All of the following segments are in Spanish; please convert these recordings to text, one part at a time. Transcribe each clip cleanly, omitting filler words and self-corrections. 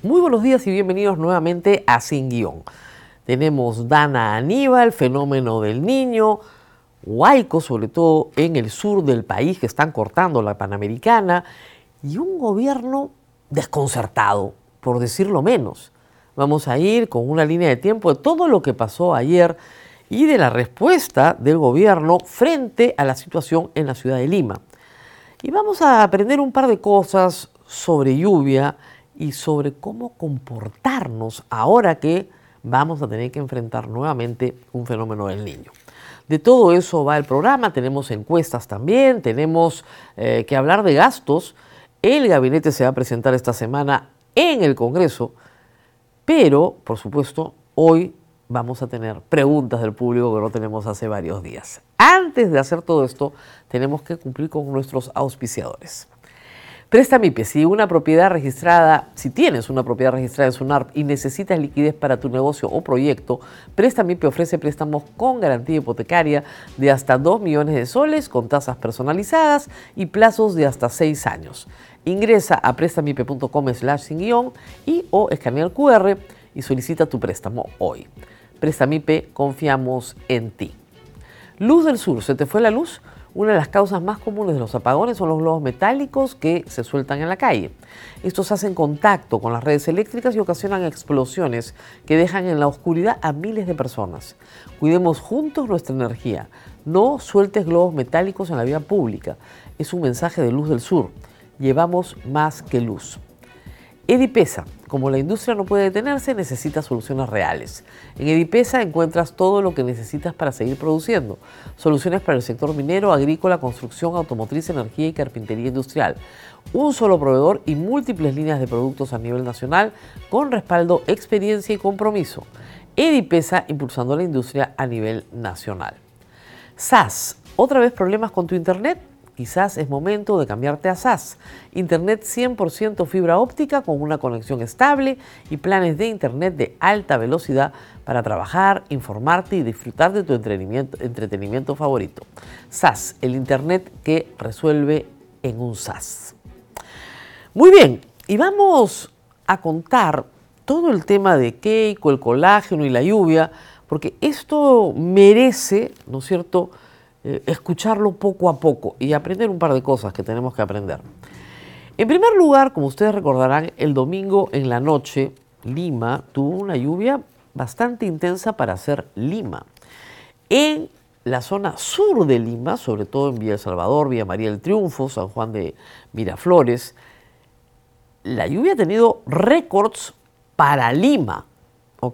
Muy buenos días y bienvenidos nuevamente a Sin Guión. Tenemos Dana Aníbal, fenómeno del Niño, huaicos, sobre todo en el sur del país, que están cortando la Panamericana, y un gobierno desconcertado, por decirlo menos. Vamos a ir con una línea de tiempo de todo lo que pasó ayer y de la respuesta del gobierno frente a la situación en la ciudad de Lima. Y vamos a aprender un par de cosas sobre lluvia y sobre cómo comportarnos ahora que vamos a tener que enfrentar nuevamente un fenómeno del Niño. De todo eso va el programa, tenemos encuestas también, tenemos que hablar de gastos. El gabinete se va a presentar esta semana en el Congreso, pero, por supuesto, hoy vamos a tener preguntas del público que no tenemos hace varios días. Antes de hacer todo esto, tenemos que cumplir con nuestros auspiciadores. Prestamipe, si tienes una propiedad registrada en SUNARP y necesitas liquidez para tu negocio o proyecto, Prestamipe ofrece préstamos con garantía hipotecaria de hasta 2 millones de soles con tasas personalizadas y plazos de hasta 6 años. Ingresa a prestamipe.com/sin-guión o escanea el QR y solicita tu préstamo hoy. Prestamipe, confiamos en ti. Luz del Sur, ¿se te fue la luz? Una de las causas más comunes de los apagones son los globos metálicos que se sueltan en la calle. Estos hacen contacto con las redes eléctricas y ocasionan explosiones que dejan en la oscuridad a miles de personas. Cuidemos juntos nuestra energía. No sueltes globos metálicos en la vía pública. Es un mensaje de Luz del Sur. Llevamos más que luz. Edipesa, como la industria no puede detenerse, necesita soluciones reales. En Edipesa encuentras todo lo que necesitas para seguir produciendo. Soluciones para el sector minero, agrícola, construcción, automotriz, energía y carpintería industrial. Un solo proveedor y múltiples líneas de productos a nivel nacional con respaldo, experiencia y compromiso. Edipesa impulsando la industria a nivel nacional. SAS, ¿otra vez problemas con tu internet? Quizás es momento de cambiarte a SAS. Internet 100% fibra óptica con una conexión estable y planes de internet de alta velocidad para trabajar, informarte y disfrutar de tu entretenimiento favorito. SAS, el internet que resuelve en un SAS. Muy bien, y vamos a contar todo el tema de Keiko, el colágeno y la lluvia, porque esto merece, ¿no es cierto?, escucharlo poco a poco y aprender un par de cosas que tenemos que aprender. En primer lugar, como ustedes recordarán, el domingo en la noche, Lima tuvo una lluvia bastante intensa para ser Lima. En la zona sur de Lima, sobre todo en Villa El Salvador, Villa María del Triunfo, San Juan de Miraflores, la lluvia ha tenido récords para Lima, ¿ok?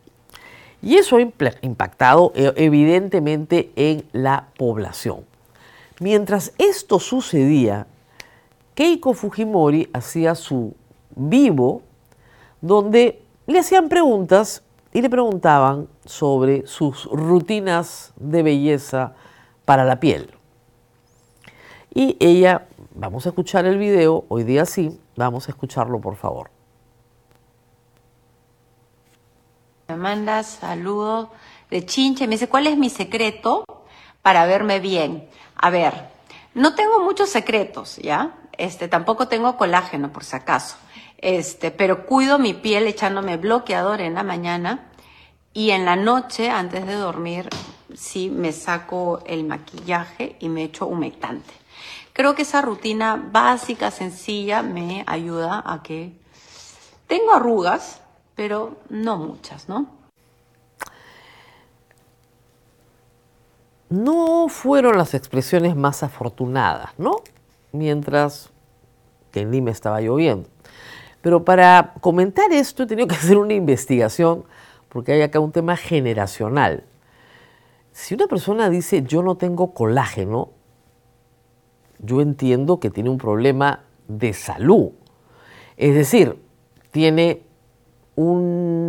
Y eso ha impactado evidentemente en la población. Mientras esto sucedía, Keiko Fujimori hacía su vivo donde le hacían preguntas y le preguntaban sobre sus rutinas de belleza para la piel. Y ella, vamos a escuchar el video, hoy día sí, vamos a escucharlo por favor. Me manda saludos de Chinche, me dice, ¿cuál es mi secreto para verme bien? A ver, no tengo muchos secretos, ¿ya? Tampoco tengo colágeno, por si acaso. Pero cuido mi piel echándome bloqueador en la mañana y en la noche, antes de dormir, sí me saco el maquillaje y me echo humectante. Creo que esa rutina básica, sencilla, me ayuda a que tengo arrugas, pero no muchas, ¿no? No fueron las expresiones más afortunadas, ¿no? Mientras que en Lima estaba lloviendo. Pero para comentar esto he tenido que hacer una investigación porque hay acá un tema generacional. Si una persona dice yo no tengo colágeno, yo entiendo que tiene un problema de salud. Es decir, tiene un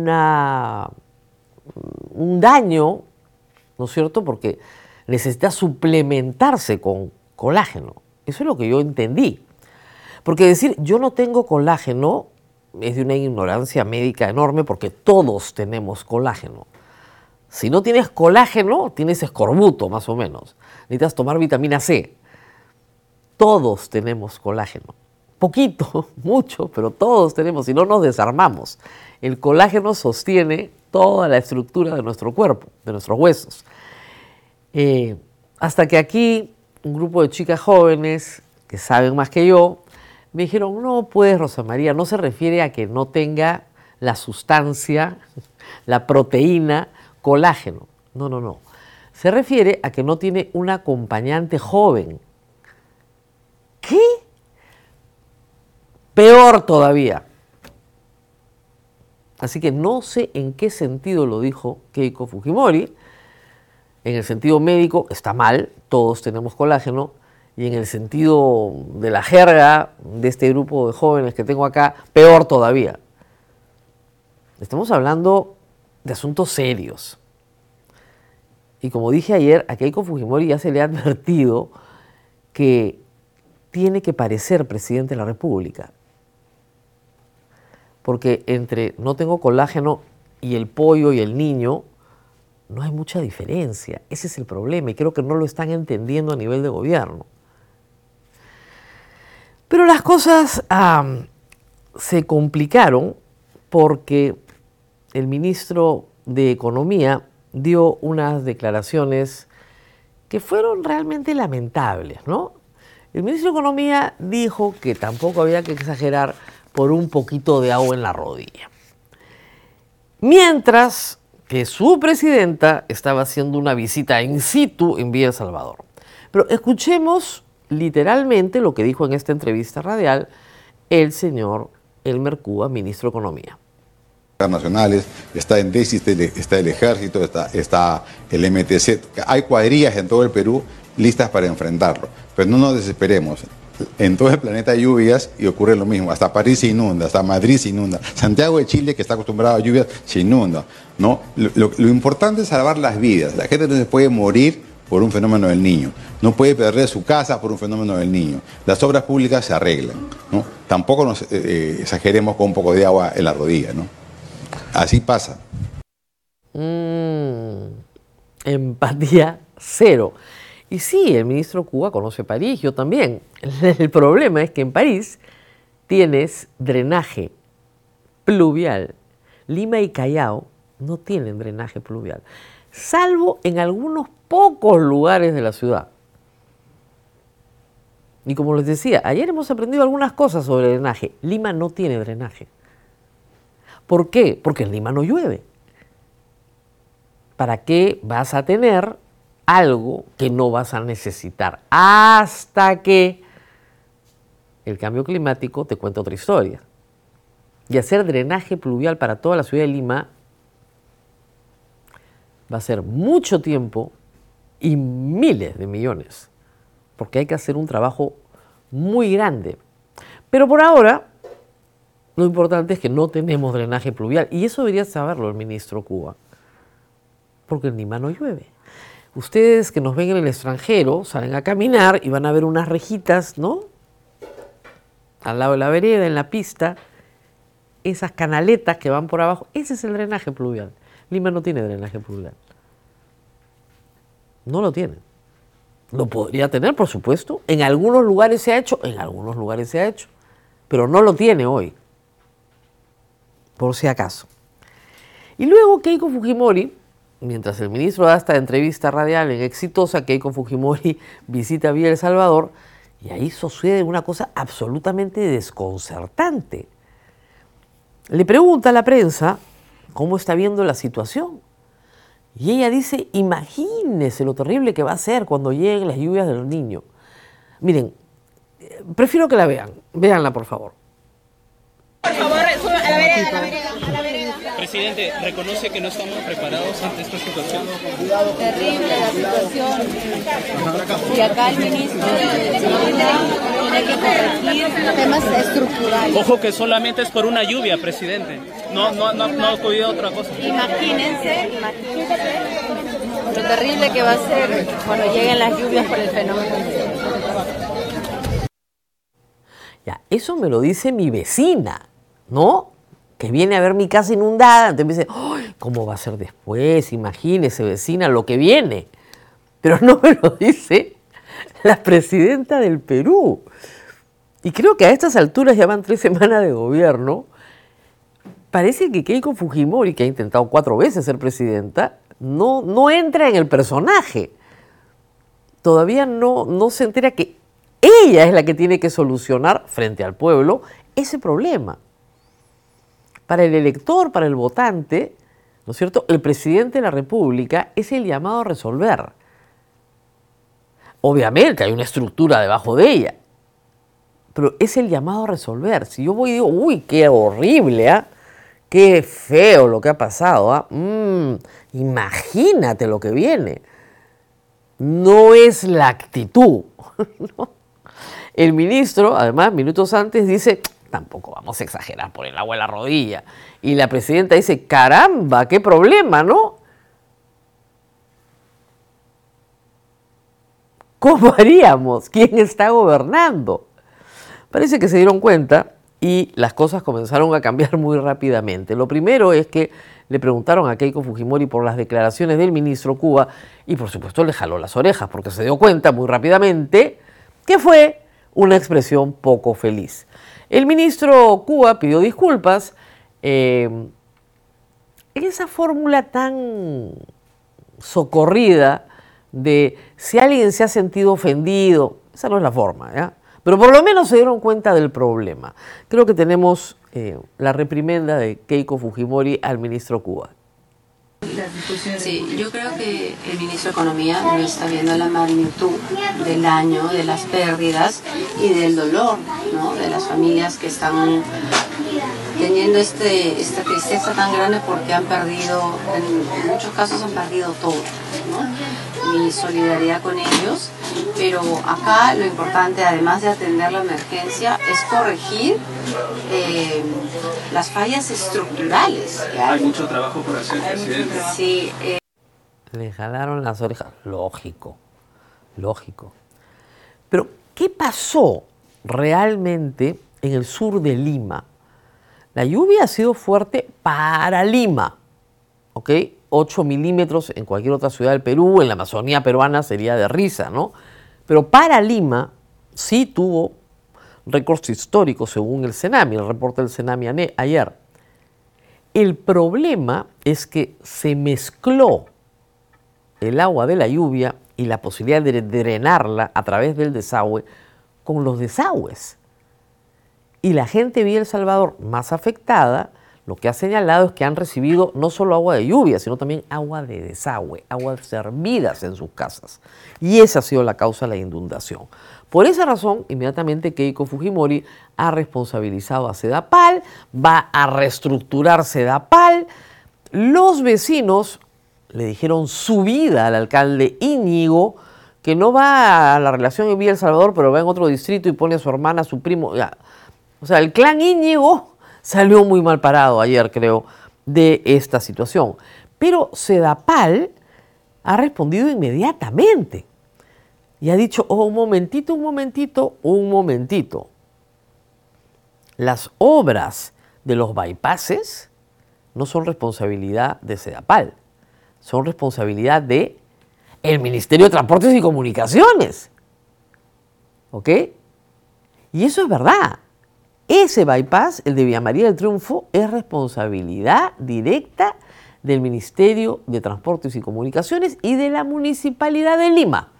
daño, ¿no es cierto?, porque necesita suplementarse con colágeno. Eso es lo que yo entendí. Porque decir yo no tengo colágeno es de una ignorancia médica enorme porque todos tenemos colágeno. Si no tienes colágeno, tienes escorbuto más o menos. Necesitas tomar vitamina C. Todos tenemos colágeno. poquito, mucho, pero todos tenemos, si no nos desarmamos. El colágeno sostiene toda la estructura de nuestro cuerpo, de nuestros huesos. Hasta que aquí un grupo de chicas jóvenes que saben más que yo me dijeron, no pues Rosa María, no se refiere a que no tenga la sustancia, la proteína, colágeno. No, no, no. Se refiere a que no tiene un acompañante joven. ¿Qué? Peor todavía. Así que no sé en qué sentido lo dijo Keiko Fujimori. En el sentido médico está mal, todos tenemos colágeno, y en el sentido de la jerga de este grupo de jóvenes que tengo acá, peor todavía. Estamos hablando de asuntos serios. Y como dije ayer, a Keiko Fujimori ya se le ha advertido que tiene que parecer presidente de la República. Porque entre no tengo colágeno y el pollo y el niño, no hay mucha diferencia. Ese es el problema y creo que no lo están entendiendo a nivel de gobierno. Pero las cosas se complicaron porque el ministro de Economía dio unas declaraciones que fueron realmente lamentables, ¿no? El ministro de Economía dijo que tampoco había que exagerar por un poquito de agua en la rodilla. Mientras que su presidenta estaba haciendo una visita in situ en Villa El Salvador. Pero escuchemos literalmente lo que dijo en esta entrevista radial el señor Elmer Cuba, ministro de Economía. Internacionales, está en déficit, está el ejército, está el MTC. Hay cuadrillas en todo el Perú listas para enfrentarlo. Pero no nos desesperemos. En todo el planeta hay lluvias y ocurre lo mismo. Hasta París se inunda, hasta Madrid se inunda. Santiago de Chile, que está acostumbrado a lluvias, se inunda, ¿no? Lo importante es salvar las vidas. La gente no se puede morir por un fenómeno del niño. No puede perder su casa por un fenómeno del niño. Las obras públicas se arreglan, ¿no? Tampoco nos exageremos con un poco de agua en la rodilla, ¿no? Así pasa. Empatía cero. Y sí, el ministro Cuba conoce París, yo también. El problema es que en París tienes drenaje pluvial. Lima y Callao no tienen drenaje pluvial, salvo en algunos pocos lugares de la ciudad. Y como les decía, ayer hemos aprendido algunas cosas sobre drenaje. Lima no tiene drenaje. ¿Por qué? Porque en Lima no llueve. ¿Para qué vas a tener algo que no vas a necesitar? Hasta que el cambio climático te cuenta otra historia. Y hacer drenaje pluvial para toda la ciudad de Lima va a ser mucho tiempo y miles de millones, porque hay que hacer un trabajo muy grande. Pero por ahora, lo importante es que no tenemos drenaje pluvial, y eso debería saberlo el ministro Cuba, porque en Lima no llueve. Ustedes que nos ven en el extranjero salen a caminar y van a ver unas rejitas, ¿no? Al lado de la vereda, en la pista, esas canaletas que van por abajo, ese es el drenaje pluvial. Lima no tiene drenaje pluvial. No lo tiene. Lo podría tener, por supuesto. En algunos lugares se ha hecho, pero no lo tiene hoy. Por si acaso. Y luego Keiko Fujimori, mientras el ministro da esta entrevista radial en Exitosa, Keiko Fujimori visita Villa El Salvador, y ahí sucede una cosa absolutamente desconcertante. Le pregunta a la prensa cómo está viendo la situación. Y ella dice, imagínese lo terrible que va a ser cuando lleguen las lluvias del Niño. Miren, prefiero que la vean. Véanla, por favor. Por favor, a la vereda. Presidente, ¿reconoce que no estamos preparados ante esta situación? Terrible la situación. Y acá el ministro de Economía tiene que corregir temas estructurales. Ojo que solamente es por una lluvia, presidente. No ha ocurrido otra cosa. Imagínense lo terrible que va a ser cuando lleguen las lluvias por el fenómeno. Ya, eso me lo dice mi vecina, ¿no? Que viene a ver mi casa inundada. Entonces me dice, ¡ay! ¿Cómo va a ser después? Imagínese, vecina, lo que viene. Pero no me lo dice la presidenta del Perú. Y creo que a estas alturas ya van 3 semanas de gobierno. Parece que Keiko Fujimori, que ha intentado 4 veces ser presidenta, no entra en el personaje. Todavía no se entera que ella es la que tiene que solucionar frente al pueblo ese problema. Para el elector, para el votante, ¿no es cierto?, el presidente de la República es el llamado a resolver. Obviamente hay una estructura debajo de ella, pero es el llamado a resolver. Si yo voy y digo, uy, qué horrible, ¿ah? Qué feo lo que ha pasado, ¿ah? Imagínate lo que viene. No es la actitud. ¿No? El ministro, además, minutos antes dice, tampoco vamos a exagerar por el agua de la rodilla. Y la presidenta dice, caramba, qué problema, ¿no? ¿Cómo haríamos? ¿Quién está gobernando? Parece que se dieron cuenta y las cosas comenzaron a cambiar muy rápidamente. Lo primero es que le preguntaron a Keiko Fujimori por las declaraciones del ministro Cuba y por supuesto le jaló las orejas porque se dio cuenta muy rápidamente que fue una expresión poco feliz. El ministro Cuba pidió disculpas en esa fórmula tan socorrida de si alguien se ha sentido ofendido. Esa no es la forma, ¿ya? Pero por lo menos se dieron cuenta del problema. Creo que tenemos la reprimenda de Keiko Fujimori al ministro Cuba. Sí, yo creo que el ministro de Economía no está viendo la magnitud del daño, de las pérdidas y del dolor, ¿no?, de las familias que están teniendo esta tristeza tan grande porque han perdido, en muchos casos han perdido todo, ¿no? Mi solidaridad con ellos, pero acá lo importante, además de atender la emergencia, es corregir las fallas estructurales. Hay mucho trabajo por hacer, presidente. Sí. Le jalaron las orejas. Lógico, lógico. Pero, ¿qué pasó realmente en el sur de Lima? La lluvia ha sido fuerte para Lima, ¿ok? 8 milímetros en cualquier otra ciudad del Perú, en la Amazonía peruana sería de risa, ¿no? Pero para Lima sí tuvo récords históricos según el CENAMI, el reporte del CENAMI ayer. El problema es que se mezcló el agua de la lluvia y la posibilidad de drenarla a través del desagüe con los desagües. Y la gente de Villa El Salvador más afectada, lo que ha señalado es que han recibido no solo agua de lluvia, sino también agua de desagüe, aguas servidas en sus casas. Y esa ha sido la causa de la inundación. Por esa razón, inmediatamente Keiko Fujimori ha responsabilizado a Sedapal, va a reestructurar Sedapal. Los vecinos le dijeron su vida al alcalde Íñigo, que no va a la relación en Villa El Salvador, pero va en otro distrito y pone a su hermana, a su primo. O sea, el clan Íñigo salió muy mal parado ayer, creo, de esta situación. Pero Sedapal ha respondido inmediatamente y ha dicho, oh, un momentito. Las obras de los bypasses no son responsabilidad de Sedapal, son responsabilidad de el Ministerio de Transportes y Comunicaciones. ¿Ok? Y eso es verdad. Ese bypass, el de Villa María del Triunfo, es responsabilidad directa del Ministerio de Transportes y Comunicaciones y de la Municipalidad de Lima.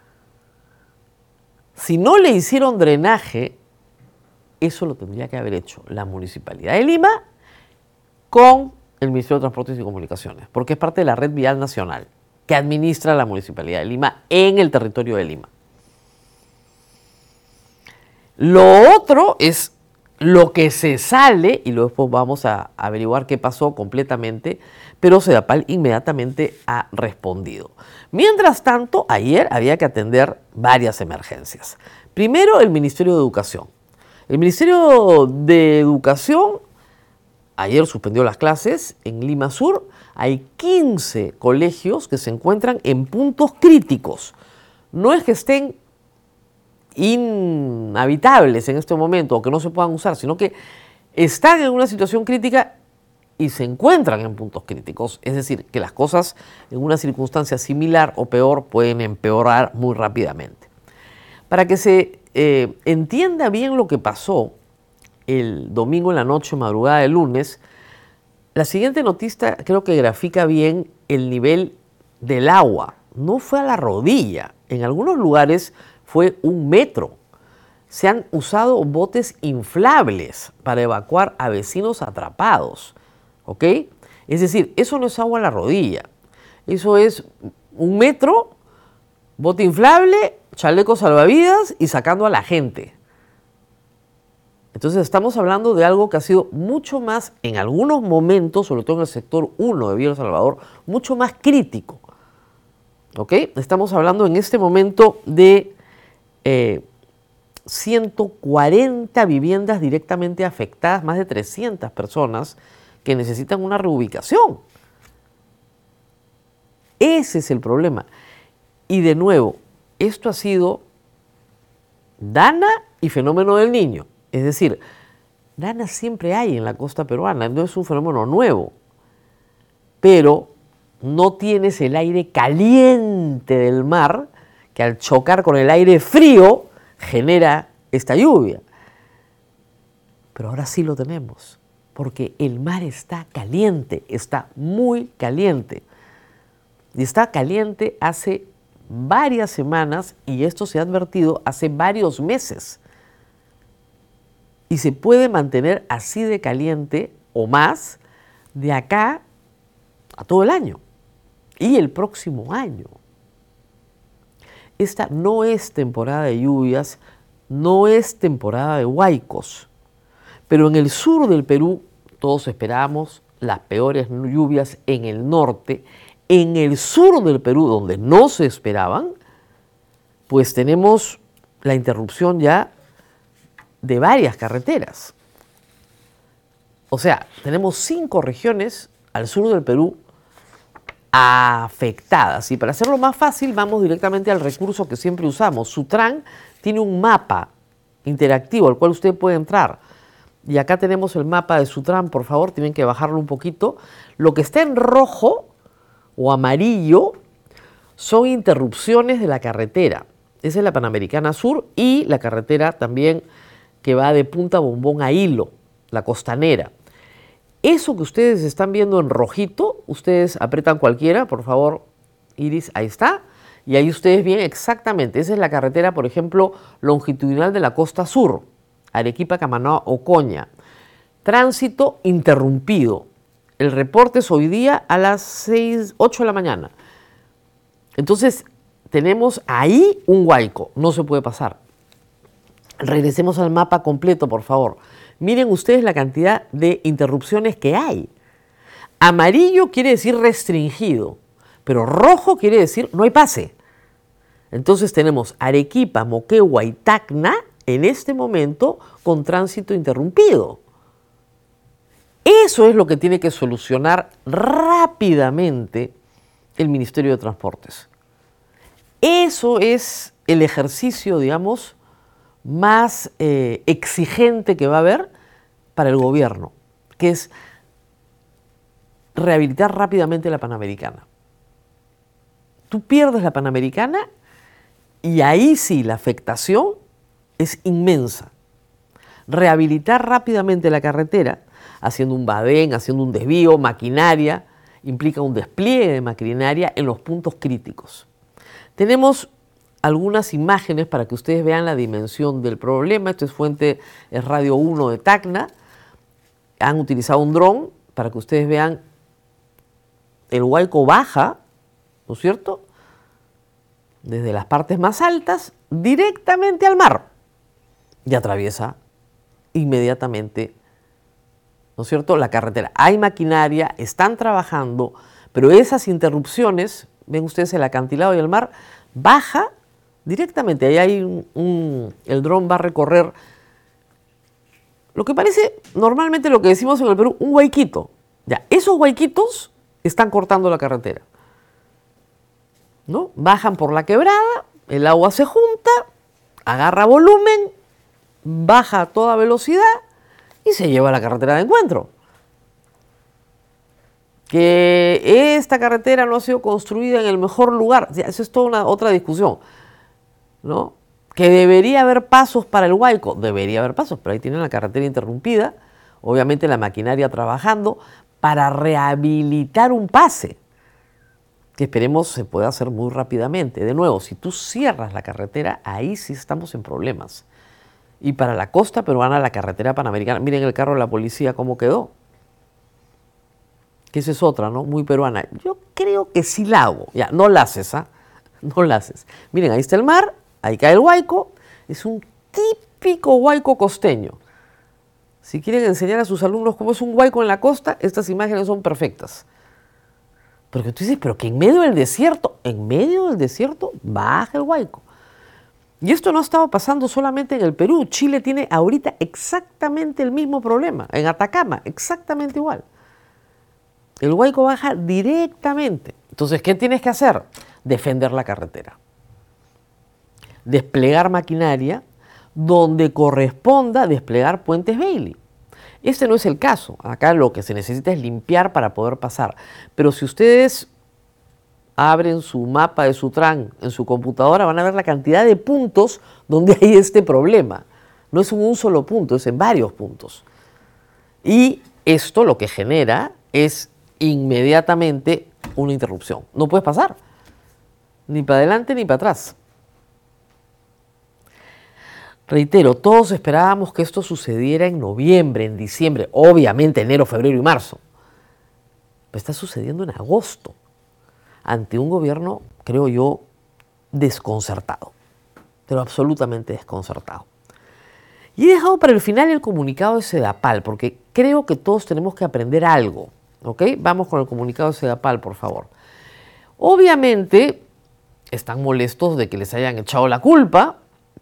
Si no le hicieron drenaje, eso lo tendría que haber hecho la Municipalidad de Lima con el Ministerio de Transportes y Comunicaciones, porque es parte de la red vial nacional que administra la Municipalidad de Lima en el territorio de Lima. Lo otro es lo que se sale, y luego después vamos a averiguar qué pasó completamente, pero Sedapal inmediatamente ha respondido. Mientras tanto, ayer había que atender varias emergencias. Primero, el Ministerio de Educación. El Ministerio de Educación ayer suspendió las clases en Lima Sur. Hay 15 colegios que se encuentran en puntos críticos. No es que estén inhabitables en este momento o que no se puedan usar, sino que están en una situación crítica y se encuentran en puntos críticos. Es decir, que las cosas en una circunstancia similar o peor pueden empeorar muy rápidamente. Para que se entienda bien lo que pasó el domingo en la noche, madrugada del lunes, la siguiente noticia creo que grafica bien el nivel del agua. No fue a la rodilla, en algunos lugares fue 1 metro. Se han usado botes inflables para evacuar a vecinos atrapados, ¿ok? Es decir, eso no es agua a la rodilla, eso es 1 metro, bote inflable, chaleco salvavidas y sacando a la gente. Entonces estamos hablando de algo que ha sido mucho más, en algunos momentos, sobre todo en el sector 1 de Villa El Salvador, mucho más crítico. ¿Ok? Estamos hablando en este momento de 140 viviendas directamente afectadas, más de 300 personas que necesitan una reubicación. Ese es el problema. Y de nuevo, esto ha sido Dana y fenómeno del Niño. Es decir, Dana siempre hay en la costa peruana, no es un fenómeno nuevo, pero no tienes el aire caliente del mar que al chocar con el aire frío genera esta lluvia. Pero ahora sí lo tenemos, porque el mar está caliente, está muy caliente. Y está caliente hace varias semanas y esto se ha advertido hace varios meses. Y se puede mantener así de caliente o más de acá a todo el año y el próximo año. Esta no es temporada de lluvias, no es temporada de huaicos, pero en el sur del Perú todos esperábamos las peores lluvias en el norte. En el sur del Perú, donde no se esperaban, pues tenemos la interrupción ya de varias carreteras. O sea, tenemos 5 regiones al sur del Perú afectadas. Y para hacerlo más fácil, vamos directamente al recurso que siempre usamos. Sutran tiene un mapa interactivo al cual usted puede entrar. Y acá tenemos el mapa de Sutran, por favor, tienen que bajarlo un poquito. Lo que está en rojo o amarillo son interrupciones de la carretera. Esa es la Panamericana Sur y la carretera también que va de Punta Bombón a Hilo, la costanera. Eso que ustedes están viendo en rojito, ustedes apretan cualquiera, por favor, Iris, ahí está. Y ahí ustedes ven exactamente, esa es la carretera, por ejemplo, longitudinal de la costa sur, Arequipa, Camaná, Ocoña. Tránsito interrumpido. El reporte es hoy día a las 8 de la mañana. Entonces, tenemos ahí un huaico, no se puede pasar. Regresemos al mapa completo, por favor. Miren ustedes la cantidad de interrupciones que hay. Amarillo quiere decir restringido, pero rojo quiere decir no hay pase. Entonces tenemos Arequipa, Moquegua y Tacna en este momento con tránsito interrumpido. Eso es lo que tiene que solucionar rápidamente el Ministerio de Transportes. Eso es el ejercicio, digamos, más exigente que va a haber para el gobierno, que es rehabilitar rápidamente la Panamericana. Tú pierdes la Panamericana y ahí sí la afectación es inmensa. Rehabilitar rápidamente la carretera, haciendo un badén, haciendo un desvío, maquinaria, implica un despliegue de maquinaria en los puntos críticos. Tenemos algunas imágenes para que ustedes vean la dimensión del problema. Esto es Radio 1 de Tacna. Han utilizado un dron para que ustedes vean el huaico baja, ¿no es cierto?, desde las partes más altas directamente al mar y atraviesa inmediatamente, ¿no es cierto?, la carretera. Hay maquinaria, están trabajando, pero esas interrupciones, ven ustedes el acantilado y el mar, baja directamente. Ahí hay el dron va a recorrer lo que parece normalmente lo que decimos en el Perú, un huaiquito. Ya, esos huaiquitos están cortando la carretera, ¿no? Bajan por la quebrada, el agua se junta, agarra volumen, baja a toda velocidad y se lleva a la carretera de encuentro. Que esta carretera no ha sido construida en el mejor lugar, eso es toda otra discusión, ¿no? Que debería haber pasos para el Huayco, debería haber pasos, pero ahí tienen la carretera interrumpida, obviamente la maquinaria trabajando para rehabilitar un pase, que esperemos se pueda hacer muy rápidamente. De nuevo, si tú cierras la carretera, ahí sí estamos en problemas. Y para la costa peruana, la carretera panamericana, miren el carro de la policía cómo quedó. Que esa es otra, ¿no? Muy peruana. Yo creo que sí la hago. Ya, no la haces, ¿ah? No la haces. Miren, ahí está el mar, ahí cae el Huayco. Es un típico Huayco costeño. Si quieren enseñar a sus alumnos cómo es un Huayco en la costa, estas imágenes son perfectas. Porque tú dices, pero que en medio del desierto, baja el Huayco. Y esto no ha estado pasando solamente en el Perú. Chile tiene ahorita exactamente el mismo problema. En Atacama, exactamente igual. El Huayco baja directamente. Entonces, ¿qué tienes que hacer? Defender la carretera. Desplegar maquinaria donde corresponda desplegar puentes Bailey. Este no es el caso. Acá lo que se necesita es limpiar para poder pasar. Pero si ustedes abren su mapa de Sutran en su computadora, van a ver la cantidad de puntos donde hay este problema. No es en un solo punto, es en varios puntos. Y esto lo que genera es inmediatamente una interrupción. No puedes pasar, ni para adelante ni para atrás. Reitero, todos esperábamos que esto sucediera en noviembre, en diciembre, obviamente enero, febrero y marzo. Pero está sucediendo en agosto, ante un gobierno, creo yo, desconcertado, pero absolutamente desconcertado. Y he dejado para el final el comunicado de Sedapal, porque creo que todos tenemos que aprender algo. ¿Ok? Vamos con el comunicado de Sedapal, por favor. Obviamente, están molestos de que les hayan echado la culpa,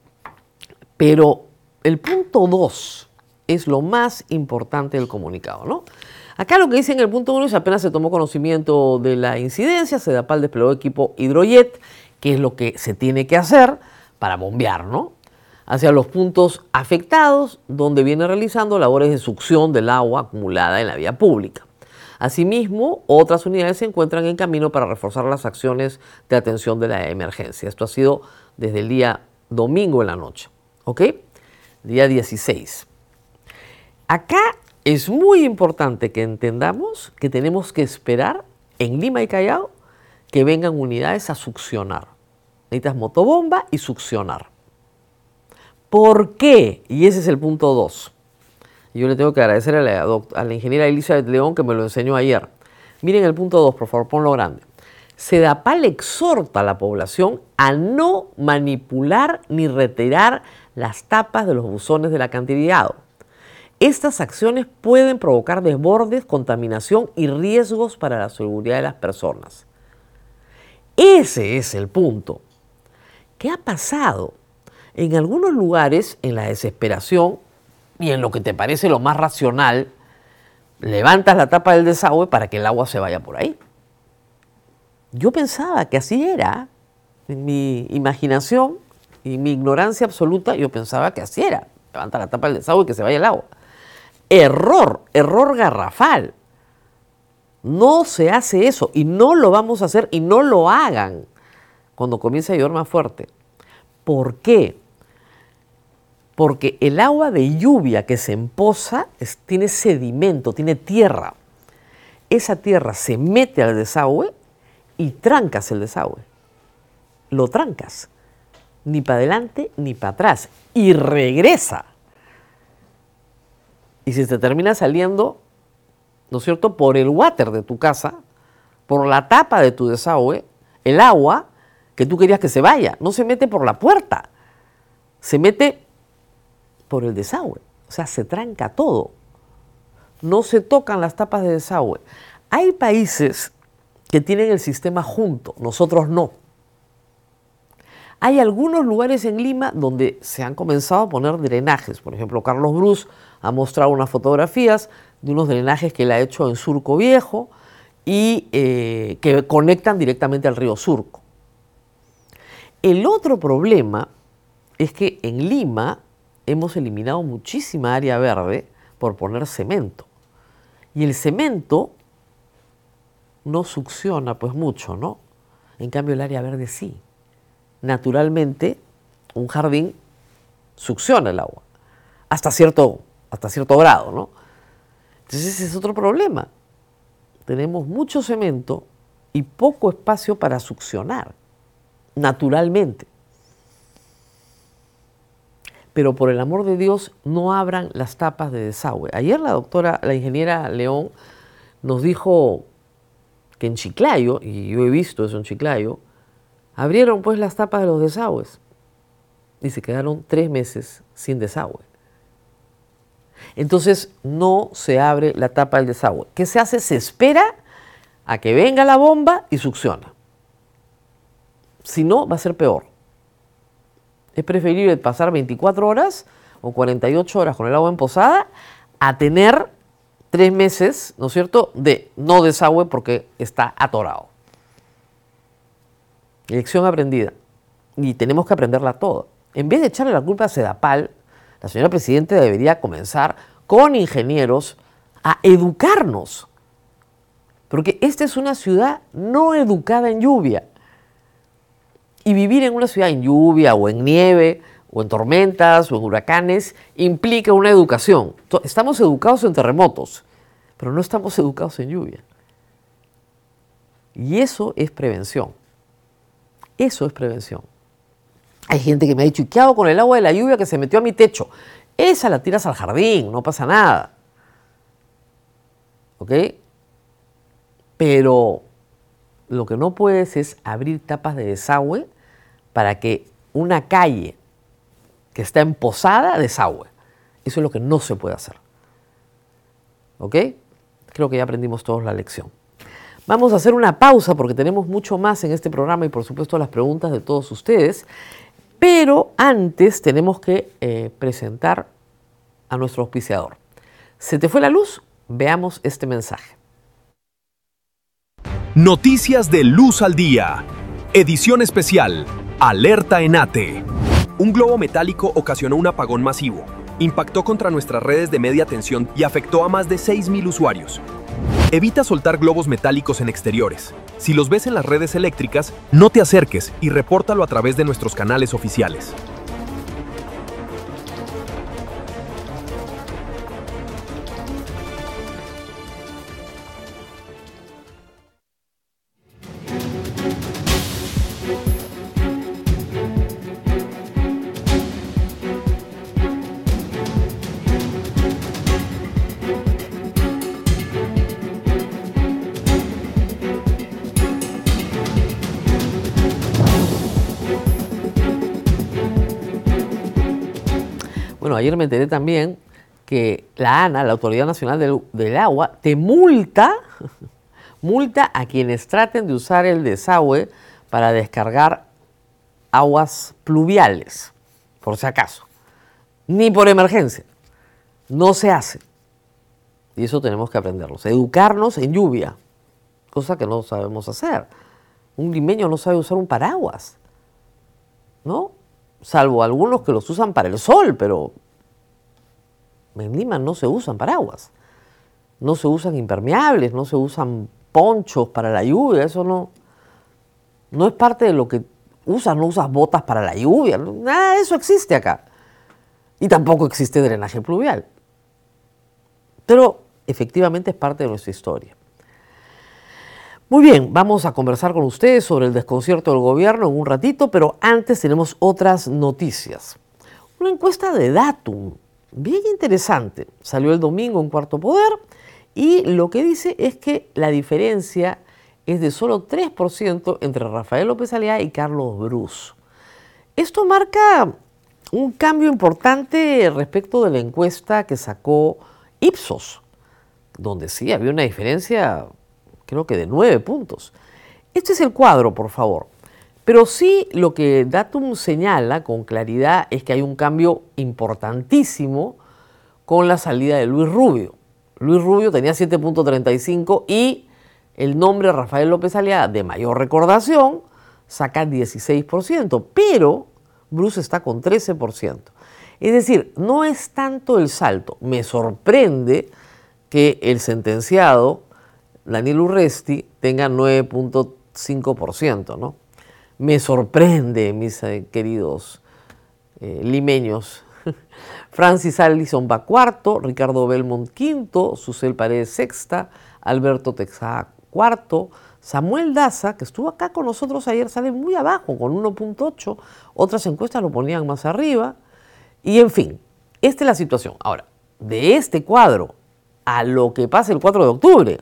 pero el punto 2 es lo más importante del comunicado, ¿no? Acá lo que dice en el punto 1 es apenas se tomó conocimiento de la incidencia, Sedapal desplegó equipo hidrojet, que es lo que se tiene que hacer para bombear, ¿no?, hacia los puntos afectados, donde viene realizando labores de succión del agua acumulada en la vía pública. Asimismo, otras unidades se encuentran en camino para reforzar las acciones de atención de la emergencia. Esto ha sido desde el día domingo en la noche, ¿ok? Día 16. Acá es muy importante que entendamos que tenemos que esperar en Lima y Callao que vengan unidades a succionar. Necesitas motobomba y succionar. ¿Por qué? Y ese es el punto 2. Yo le tengo que agradecer a la ingeniera Elizabeth León que me lo enseñó ayer. Miren el punto 2, por favor, ponlo grande. Sedapal exhorta a la población a no manipular ni retirar las tapas de los buzones del alcantarillado. Estas acciones pueden provocar desbordes, contaminación y riesgos para la seguridad de las personas. Ese es el punto. ¿Qué ha pasado? En algunos lugares, en la desesperación y en lo que te parece lo más racional, levantas la tapa del desagüe para que el agua se vaya por ahí. Yo pensaba que así era. En mi imaginación y mi ignorancia absoluta, yo pensaba que así era. Levanta la tapa del desagüe y que se vaya el agua. Error garrafal. No se hace eso y no lo vamos a hacer y no lo hagan cuando comience a llover más fuerte. ¿Por qué? Porque el agua de lluvia que se empoza tiene sedimento, tiene tierra. Esa tierra se mete al desagüe y trancas el desagüe. Lo trancas. Ni para adelante ni para atrás. Y regresa. Y si te termina saliendo, ¿no es cierto?, por el water de tu casa, por la tapa de tu desagüe, el agua que tú querías que se vaya, no se mete por la puerta, se mete por el desagüe. O sea, se tranca todo. No se tocan las tapas de desagüe. Hay países que tienen el sistema junto, nosotros no. Hay algunos lugares en Lima donde se han comenzado a poner drenajes. Por ejemplo, Carlos Brus ha mostrado unas fotografías de unos drenajes que él ha hecho en Surco Viejo y que conectan directamente al río Surco. El otro problema es que en Lima hemos eliminado muchísima área verde por poner cemento. Y el cemento no succiona pues mucho, ¿no? En cambio el área verde sí. Naturalmente Un jardín succiona el agua hasta cierto grado, ¿no? Entonces ese es otro problema. Tenemos mucho cemento y poco espacio para succionar naturalmente. Pero por el amor de Dios, no abran las tapas de desagüe. Ayer la ingeniera León, nos dijo que en Chiclayo, y yo he visto eso en Chiclayo, abrieron pues las tapas de los desagües y se quedaron 3 meses sin desagüe. Entonces no se abre la tapa del desagüe. ¿Qué se hace? Se espera a que venga la bomba y succiona. Si no, va a ser peor. Es preferible pasar 24 horas o 48 horas con el agua empozada a tener 3 meses, ¿no es cierto?, de no desagüe porque está atorado. Lección aprendida. Y tenemos que aprenderla toda. En vez de echarle la culpa a Sedapal, la señora Presidenta debería comenzar con ingenieros a educarnos. Porque esta es una ciudad no educada en lluvia. Y vivir en una ciudad en lluvia o en nieve o en tormentas o en huracanes implica una educación. Estamos educados en terremotos, pero no estamos educados en lluvia. Y eso es prevención. Eso es prevención. Hay gente que me ha dicho, ¿y qué hago con el agua de la lluvia que se metió a mi techo? Esa la tiras al jardín, no pasa nada. ¿Ok? Pero lo que no puedes es abrir tapas de desagüe para que una calle que está empozada desagüe. Eso es lo que no se puede hacer. ¿Ok? Creo que ya aprendimos todos la lección. Vamos a hacer una pausa porque tenemos mucho más en este programa y por supuesto las preguntas de todos ustedes. Pero antes tenemos que presentar a nuestro auspiciador. ¿Se te fue la luz? Veamos este mensaje. Noticias de Luz al Día. Edición especial. Alerta ENATE. Un globo metálico ocasionó un apagón masivo. Impactó contra nuestras redes de media tensión y afectó a más de 6,000 usuarios. Evita soltar globos metálicos en exteriores. Si los ves en las redes eléctricas, no te acerques y repórtalo a través de nuestros canales oficiales. Bueno, ayer me enteré también que la ANA, la Autoridad Nacional del Agua, te multa a quienes traten de usar el desagüe para descargar aguas pluviales, por si acaso. Ni por emergencia. No se hace. Y eso tenemos que aprenderlo. Educarnos en lluvia, cosa que no sabemos hacer. Un limeño no sabe usar un paraguas, ¿no? Salvo algunos que los usan para el sol, pero en Lima no se usan paraguas. No se usan impermeables, no se usan ponchos para la lluvia. Eso no es parte de lo que usas. No usas botas para la lluvia. Nada de eso existe acá. Y tampoco existe drenaje pluvial. Pero efectivamente es parte de nuestra historia. Muy bien, vamos a conversar con ustedes sobre el desconcierto del gobierno en un ratito, pero antes tenemos otras noticias. Una encuesta de Datum, bien interesante, salió el domingo en Cuarto Poder y lo que dice es que la diferencia es de solo 3% entre Rafael López Aliaga y Carlos Brus. Esto marca un cambio importante respecto de la encuesta que sacó Ipsos, donde sí había una diferencia, creo que de 9 puntos. Este es el cuadro, por favor. Pero sí lo que Datum señala con claridad es que hay un cambio importantísimo con la salida de Luis Rubio. Luis Rubio tenía 7.35 y el nombre Rafael López Aliaga, de mayor recordación, saca 16%, pero Brus está con 13%. Es decir, no es tanto el salto. Me sorprende que el sentenciado Daniel Urresti tenga 9.5%, ¿no? Me sorprende, mis queridos limeños. Francis Allison va cuarto, Ricardo Belmont quinto, Susel Paredes sexta, Alberto Texada cuarto, Samuel Daza, que estuvo acá con nosotros ayer, sale muy abajo con 1.8, otras encuestas lo ponían más arriba, y en fin, esta es la situación. Ahora, de este cuadro a lo que pasa el 4 de octubre,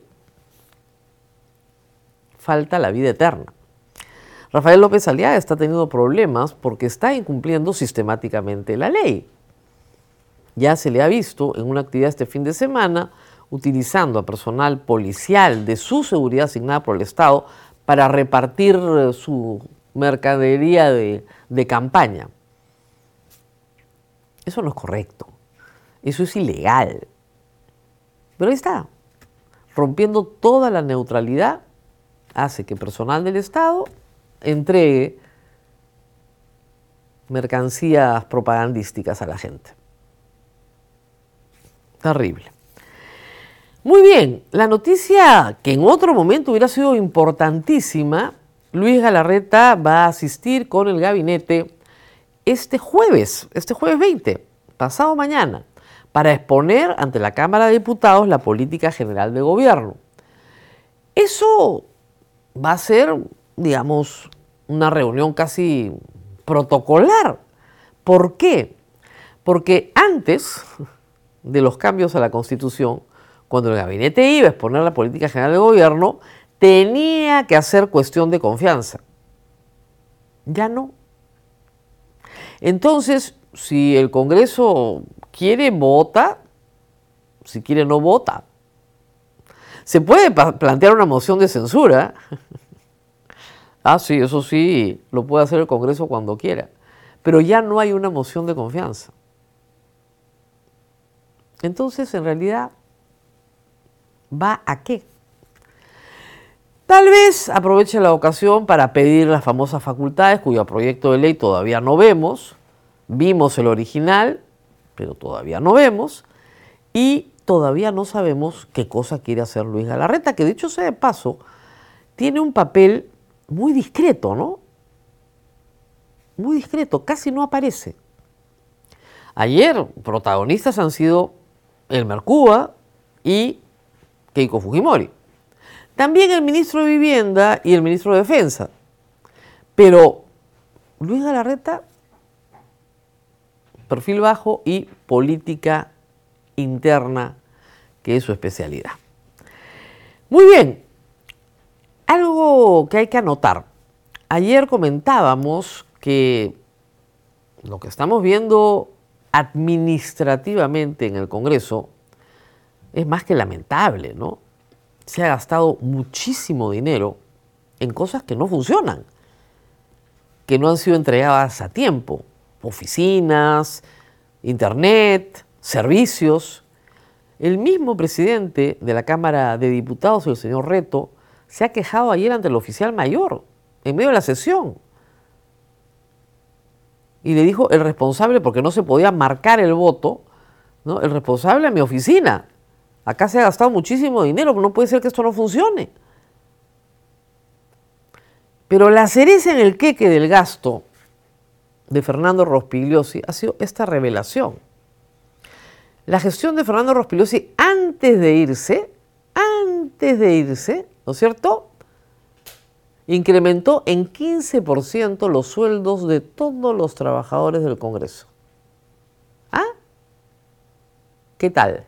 falta la vida eterna. Rafael López Aliaga está teniendo problemas porque está incumpliendo sistemáticamente la ley. Ya se le ha visto en una actividad este fin de semana utilizando a personal policial de su seguridad asignada por el Estado para repartir su mercadería de campaña. Eso no es correcto. Eso es ilegal. Pero ahí está. Rompiendo toda la neutralidad, hace que personal del Estado entregue mercancías propagandísticas a la gente. Terrible. Muy bien, la noticia que en otro momento hubiera sido importantísima, Luis Galarreta va a asistir con el gabinete este jueves 20, pasado mañana, para exponer ante la Cámara de Diputados la política general de gobierno. Eso va a ser, digamos, una reunión casi protocolar. ¿Por qué? Porque antes de los cambios a la Constitución, cuando el gabinete iba a exponer la política general de gobierno, tenía que hacer cuestión de confianza. Ya no. Entonces, si el Congreso quiere, vota. Si quiere, no vota. Se puede plantear una moción de censura. Ah, sí, eso sí, lo puede hacer el Congreso cuando quiera. Pero ya no hay una moción de confianza. Entonces, en realidad, ¿va a qué? Tal vez aproveche la ocasión para pedir las famosas facultades, cuyo proyecto de ley todavía no vemos. Vimos el original, pero todavía no vemos. Y todavía no sabemos qué cosa quiere hacer Luis Galarreta, que dicho sea de paso, tiene un papel muy discreto, ¿no? Muy discreto, casi no aparece. Ayer protagonistas han sido Elmer Cuba y Keiko Fujimori. También el ministro de Vivienda y el ministro de Defensa. Pero Luis Galarreta, perfil bajo y política interna, que es su especialidad. Muy bien, algo que hay que anotar. Ayer comentábamos que lo que estamos viendo administrativamente en el Congreso es más que lamentable, ¿no? Se ha gastado muchísimo dinero en cosas que no funcionan, que no han sido entregadas a tiempo. Oficinas, internet, servicios. El mismo presidente de la Cámara de Diputados, el señor Reto, se ha quejado ayer ante el oficial mayor, en medio de la sesión. Y le dijo el responsable, porque no se podía marcar el voto, ¿no? El responsable a mi oficina. Acá se ha gastado muchísimo dinero, no puede ser que esto no funcione. Pero la cereza en el queque del gasto de Fernando Rospigliosi ha sido esta revelación. La gestión de Fernando Rospigliosi antes de irse, ¿no es cierto?, incrementó en 15% los sueldos de todos los trabajadores del Congreso. ¿Ah? ¿Qué tal?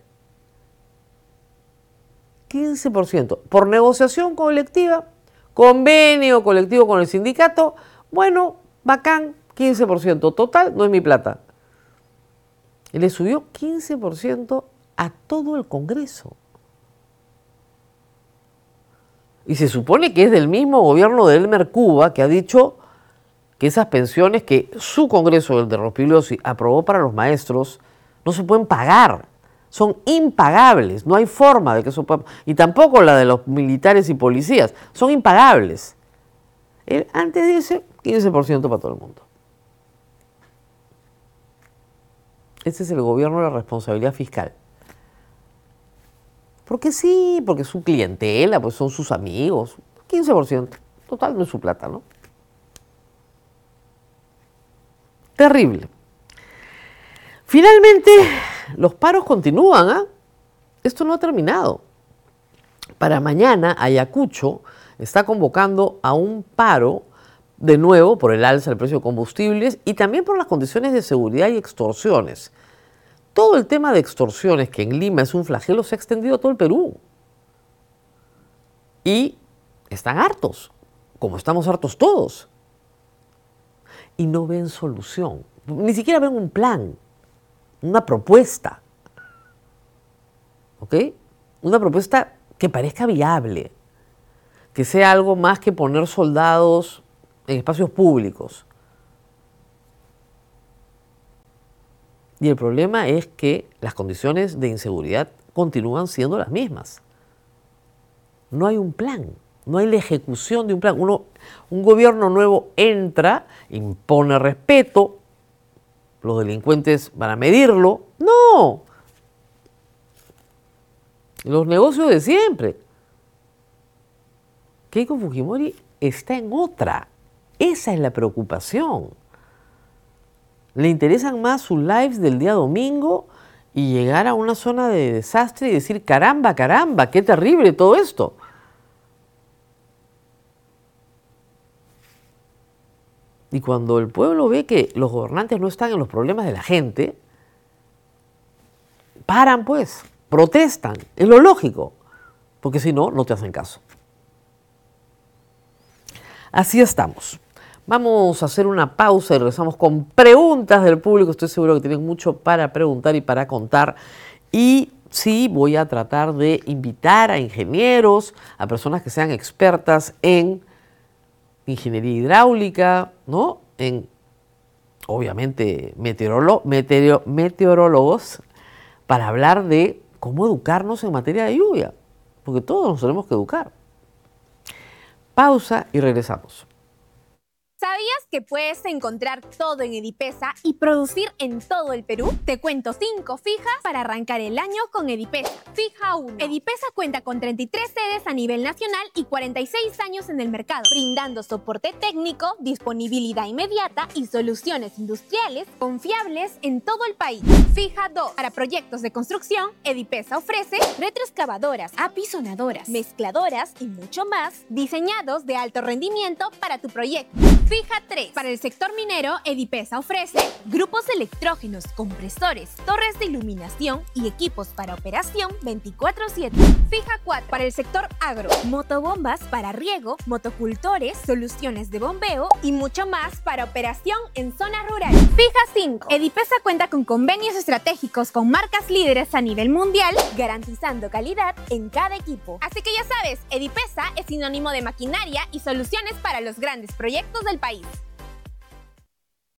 15%. Por negociación colectiva, convenio colectivo con el sindicato, bueno, bacán, 15%. Total, no es mi plata. Y le subió 15% a todo el Congreso. Y se supone que es del mismo gobierno de Elmer Cuba, que ha dicho que esas pensiones que su Congreso, el de Rospigliosi, aprobó para los maestros, no se pueden pagar. Son impagables. No hay forma de que eso pueda... Y tampoco la de los militares y policías. Son impagables. Él antes dice 15% para todo el mundo. Ese es el gobierno de la responsabilidad fiscal. Porque sí, porque es su clientela, pues son sus amigos. 15%. Total, no es su plata, ¿no? Terrible, Finalmente, los paros continúan, ¿ah? Esto no ha terminado. Para mañana, Ayacucho está convocando a un paro de nuevo por el alza del precio de combustibles y también por las condiciones de seguridad y extorsiones. Todo el tema de extorsiones, que en Lima es un flagelo, se ha extendido a todo el Perú. Y están hartos, como estamos hartos todos. Y no ven solución, ni siquiera ven un plan, una propuesta. ¿Ok? Una propuesta que parezca viable, que sea algo más que poner soldados en espacios públicos. Y el problema es que las condiciones de inseguridad continúan siendo las mismas. No hay un plan, no hay la ejecución de un plan. Un gobierno nuevo entra, impone respeto, los delincuentes van a medirlo. ¡No! Los negocios de siempre. Keiko Fujimori está en otra. Esa es la preocupación. Le interesan más sus lives del día domingo y llegar a una zona de desastre y decir, caramba, caramba, qué terrible todo esto. Y cuando el pueblo ve que los gobernantes no están en los problemas de la gente, paran pues, protestan, es lo lógico, porque si no, no te hacen caso. Así estamos. Vamos a hacer una pausa y regresamos con preguntas del público. Estoy seguro que tienen mucho para preguntar y para contar. Y sí, voy a tratar de invitar a ingenieros, a personas que sean expertas en ingeniería hidráulica, ¿no? En, obviamente, meteorólogos, para hablar de cómo educarnos en materia de lluvia, porque todos nos tenemos que educar. Pausa y regresamos. ¿Sabías que puedes encontrar todo en Edipesa y producir en todo el Perú? Te cuento 5 fijas para arrancar el año con Edipesa. Fija 1. Edipesa cuenta con 33 sedes a nivel nacional y 46 años en el mercado, brindando soporte técnico, disponibilidad inmediata y soluciones industriales confiables en todo el país. Fija 2. Para proyectos de construcción, Edipesa ofrece retroexcavadoras, apisonadoras, mezcladoras y mucho más, diseñados de alto rendimiento para tu proyecto. Fija 3. Para el sector minero, Edipesa ofrece grupos electrógenos, compresores, torres de iluminación y equipos para operación 24/7. Fija 4. Para el sector agro, motobombas para riego, motocultores, soluciones de bombeo y mucho más para operación en zonas rurales. Fija 5. Edipesa cuenta con convenios estratégicos con marcas líderes a nivel mundial, garantizando calidad en cada equipo. Así que ya sabes, Edipesa es sinónimo de maquinaria y soluciones para los grandes proyectos del país.